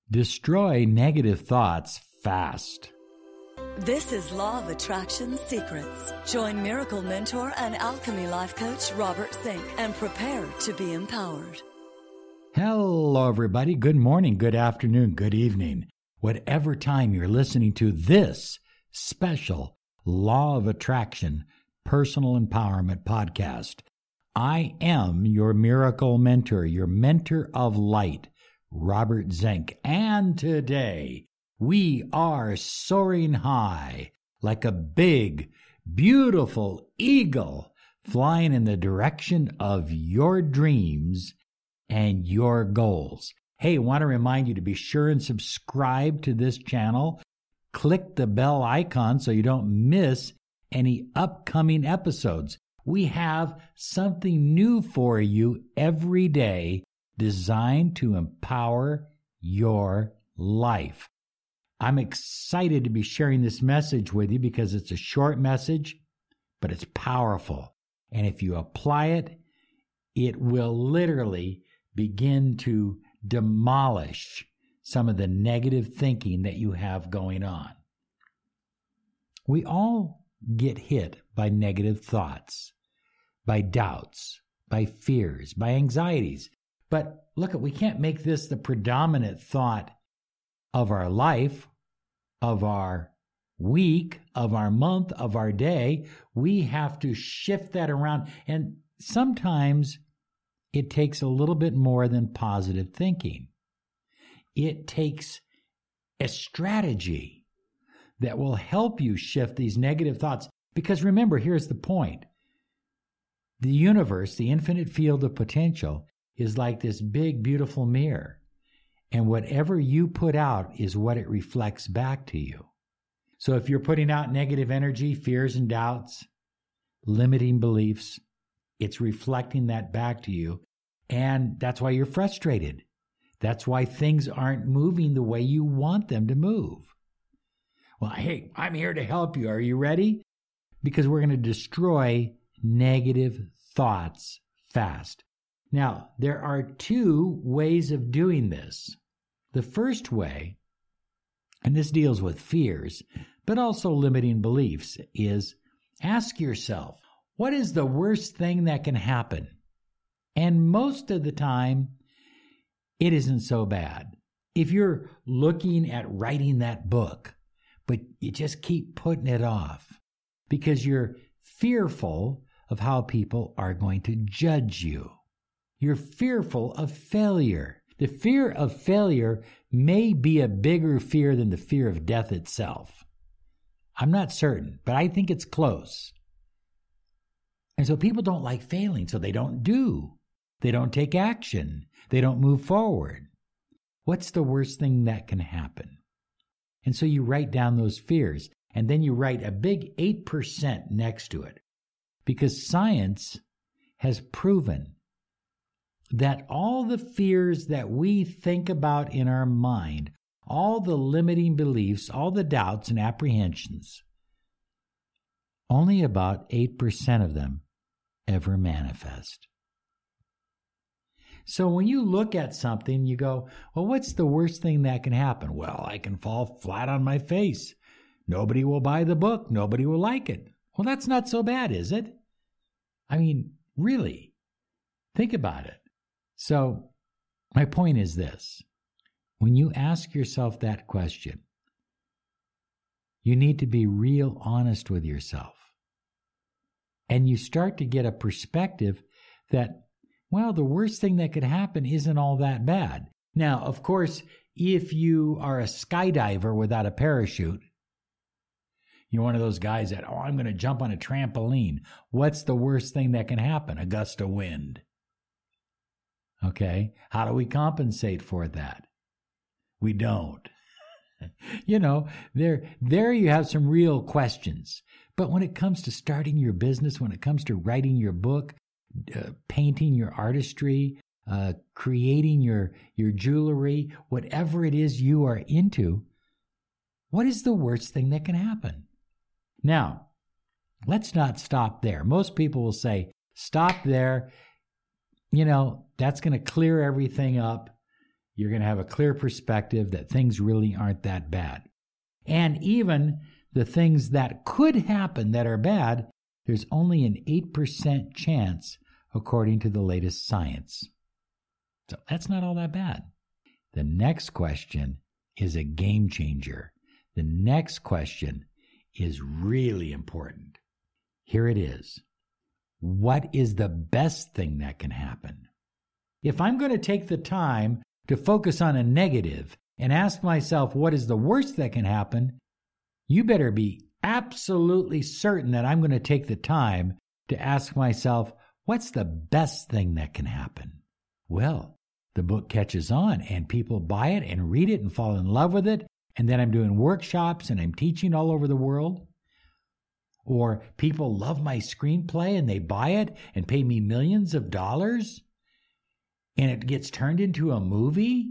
Destroy negative thoughts fast. This is Law of Attraction Secrets. Join Miracle Mentor and Alchemy Life Coach Robert Zink and prepare to be empowered. Hello, everybody. Good morning, good afternoon, good evening. Whatever time you're listening to this special Law of Attraction Personal Empowerment Podcast, I am your miracle mentor, your mentor of light, Robert Zink. And today, we are soaring high like a big, beautiful eagle flying in the direction of your dreams and your goals. Hey, I want to remind you to be sure and subscribe to this channel. Click the bell icon so you don't miss any upcoming episodes. We have something new for you every day designed to empower your life. I'm excited to be sharing this message with you because it's a short message, but it's powerful. And if you apply it, it will literally begin to demolish some of the negative thinking that you have going on. We all get hit by negative thoughts, by doubts, by fears, by anxieties. But look, we can't make this the predominant thought of our life, of our week, of our month, of our day. We have to shift that around. And sometimes it takes a little bit more than positive thinking. It takes a strategy that will help you shift these negative thoughts. Because remember, here's the point. The universe, the infinite field of potential, is like this big, beautiful mirror. And whatever you put out is what it reflects back to you. So if you're putting out negative energy, fears and doubts, limiting beliefs, it's reflecting that back to you. And that's why you're frustrated. That's why things aren't moving the way you want them to move. Well, hey, I'm here to help you. Are you ready? Because we're going to destroy negative thoughts fast. Now, there are two ways of doing this. The first way, and this deals with fears, but also limiting beliefs, is ask yourself, what is the worst thing that can happen? And most of the time, it isn't so bad. If you're looking at writing that book, but you just keep putting it off because you're fearful of how people are going to judge you. You're fearful of failure. The fear of failure may be a bigger fear than the fear of death itself. I'm not certain, but I think it's close. And so people don't like failing, so they don't do. They don't take action. They don't move forward. What's the worst thing that can happen? And so you write down those fears, and then you write a big 8% next to it. Because science has proven that all the fears that we think about in our mind, all the limiting beliefs, all the doubts and apprehensions, only about 8% of them ever manifest. So when you look at something, you go, well, what's the worst thing that can happen? Well, I can fall flat on my face. Nobody will buy the book. Nobody will like it. Well, that's not so bad, is it? I mean, really, think about it. So my point is this. When you ask yourself that question, you need to be real honest with yourself. And you start to get a perspective that, well, the worst thing that could happen isn't all that bad. Now, of course, if you are a skydiver without a parachute, you're one of those guys that, I'm going to jump on a trampoline. What's the worst thing that can happen? A gust of wind. Okay, how do we compensate for that? We don't. There you have some real questions. But when it comes to starting your business, when it comes to writing your book, painting your artistry, creating your jewelry, whatever it is you are into, what is the worst thing that can happen? Now, let's not stop there. Most people will say, stop there. That's going to clear everything up. You're going to have a clear perspective that things really aren't that bad. And even the things that could happen that are bad, there's only an 8% chance according to the latest science. So that's not all that bad. The next question is a game changer. The next question is really important. Here it is. What is the best thing that can happen? If I'm going to take the time to focus on a negative and ask myself what is the worst that can happen, you better be absolutely certain that I'm going to take the time to ask myself, what's the best thing that can happen? Well, the book catches on and people buy it and read it and fall in love with it. And then I'm doing workshops and I'm teaching all over the world. Or people love my screenplay and they buy it and pay me millions of dollars and it gets turned into a movie.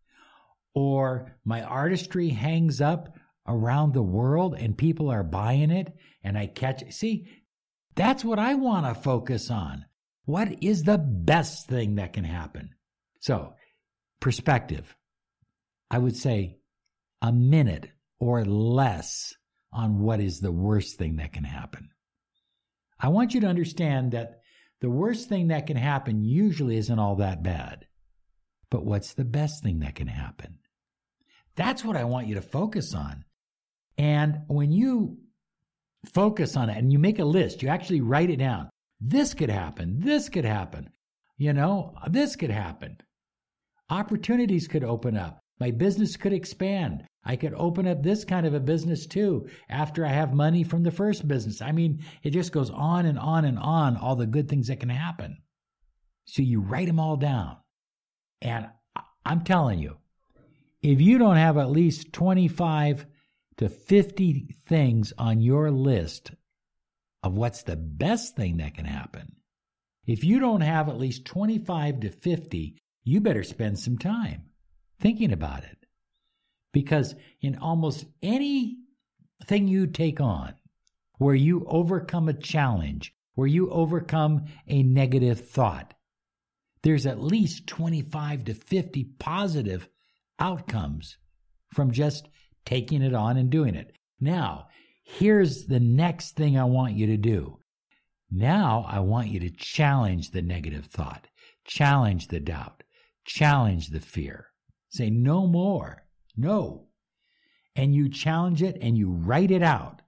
Or my artistry hangs up around the world and people are buying it and I catch it. See, that's what I want to focus on. What is the best thing that can happen? So, perspective. I would say a minute or less on what is the worst thing that can happen. I want you to understand that the worst thing that can happen usually isn't all that bad. But what's the best thing that can happen? That's what I want you to focus on. And when you focus on it and you make a list, you actually write it down. This could happen. This could happen. This could happen. Opportunities could open up. My business could expand. I could open up this kind of a business too after I have money from the first business. I mean, it just goes on and on and on, all the good things that can happen. So you write them all down. And I'm telling you, if you don't have at least 25 to 50 things on your list of what's the best thing that can happen, if you don't have at least 25 to 50, you better spend some time thinking about it. Because in almost anything you take on, where you overcome a challenge, where you overcome a negative thought, there's at least 25 to 50 positive outcomes from just taking it on and doing it. Now, here's the next thing I want you to do. Now I want you to challenge the negative thought, challenge the doubt, challenge the fear. Say no more, no. And you challenge it and you write it out.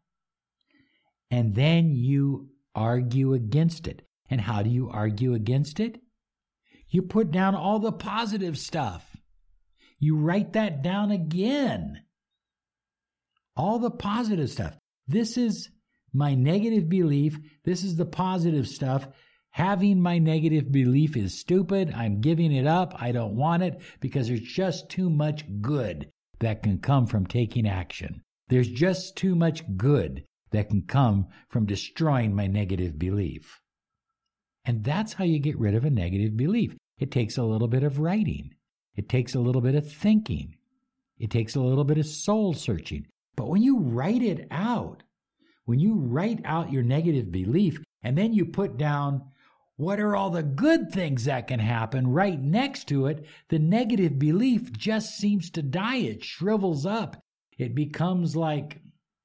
And then you argue against it. And how do you argue against it? You put down all the positive stuff. You write that down again. All the positive stuff. This is my negative belief. This is the positive stuff. Having my negative belief is stupid. I'm giving it up. I don't want it because there's just too much good that can come from taking action. There's just too much good that can come from destroying my negative belief. And that's how you get rid of a negative belief. It takes a little bit of writing. It takes a little bit of thinking. It takes a little bit of soul searching. But when you write it out, when you write out your negative belief, and then you put down what are all the good things that can happen right next to it, the negative belief just seems to die. It shrivels up. It becomes like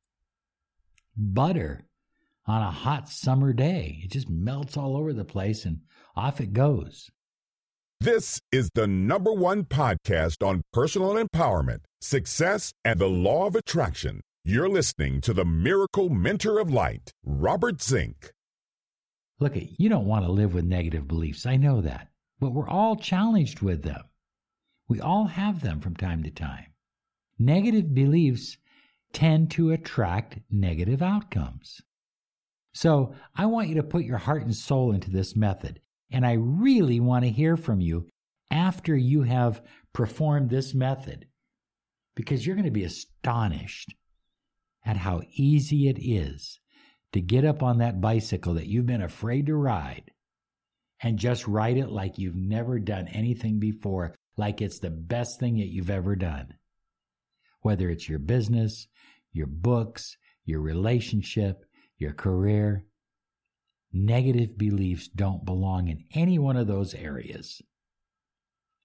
butter on a hot summer day. It just melts all over the place and off it goes. This is the #1 podcast on personal empowerment, success, and the law of attraction. You're listening to the Miracle Mentor of Light, Robert Zink. Look, you don't want to live with negative beliefs. I know that. But we're all challenged with them. We all have them from time to time. Negative beliefs tend to attract negative outcomes. So I want you to put your heart and soul into this method. And I really want to hear from you after you have performed this method, because you're going to be astonished at how easy it is to get up on that bicycle that you've been afraid to ride and just ride it like you've never done anything before, like it's the best thing that you've ever done. Whether it's your business, your books, your relationship, your career, negative beliefs don't belong in any one of those areas.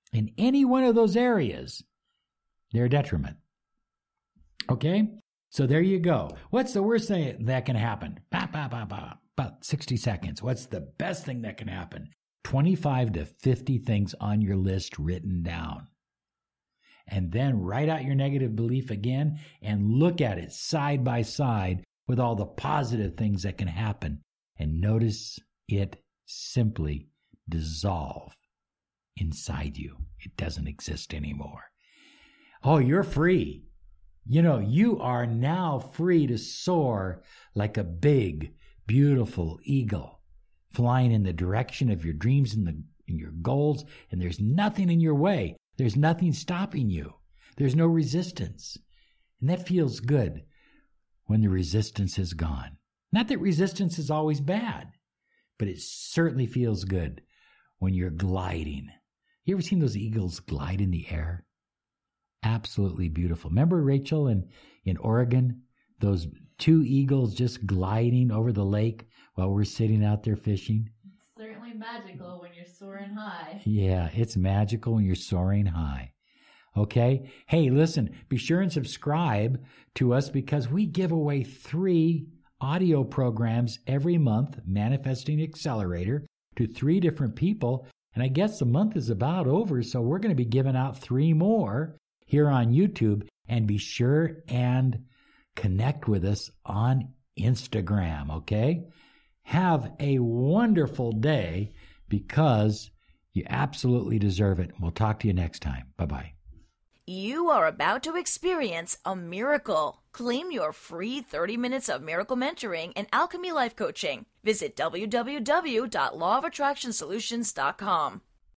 in any one of those areas, they're a detriment. Okay? So there you go. What's the worst thing that can happen? About 60 seconds. What's the best thing that can happen? 25 to 50 things on your list written down. And then write out your negative belief again and look at it side by side with all the positive things that can happen. And notice it simply dissolve inside you. It doesn't exist anymore. Oh, you're free. You know, you are now free to soar like a big, beautiful eagle, flying in the direction of your dreams and your goals, and there's nothing in your way. There's nothing stopping you. There's no resistance. And that feels good when the resistance is gone. Not that resistance is always bad, but it certainly feels good when you're gliding. You ever seen those eagles glide in the air? Absolutely beautiful. Remember, Rachel, in Oregon, those two eagles just gliding over the lake while we're sitting out there fishing? It's certainly magical when you're soaring high. Yeah, it's magical when you're soaring high. Okay? Hey, listen, be sure and subscribe to us because we give away 3 audio programs every month, Manifesting Accelerator, to 3 different people. And I guess the month is about over, so we're going to be giving out 3 more here on YouTube. And be sure and connect with us on Instagram, okay? Have a wonderful day because you absolutely deserve it. We'll talk to you next time. Bye-bye. You are about to experience a miracle. Claim your free 30 minutes of miracle mentoring and Alchemy Life Coaching. Visit www.lawofattractionsolutions.com.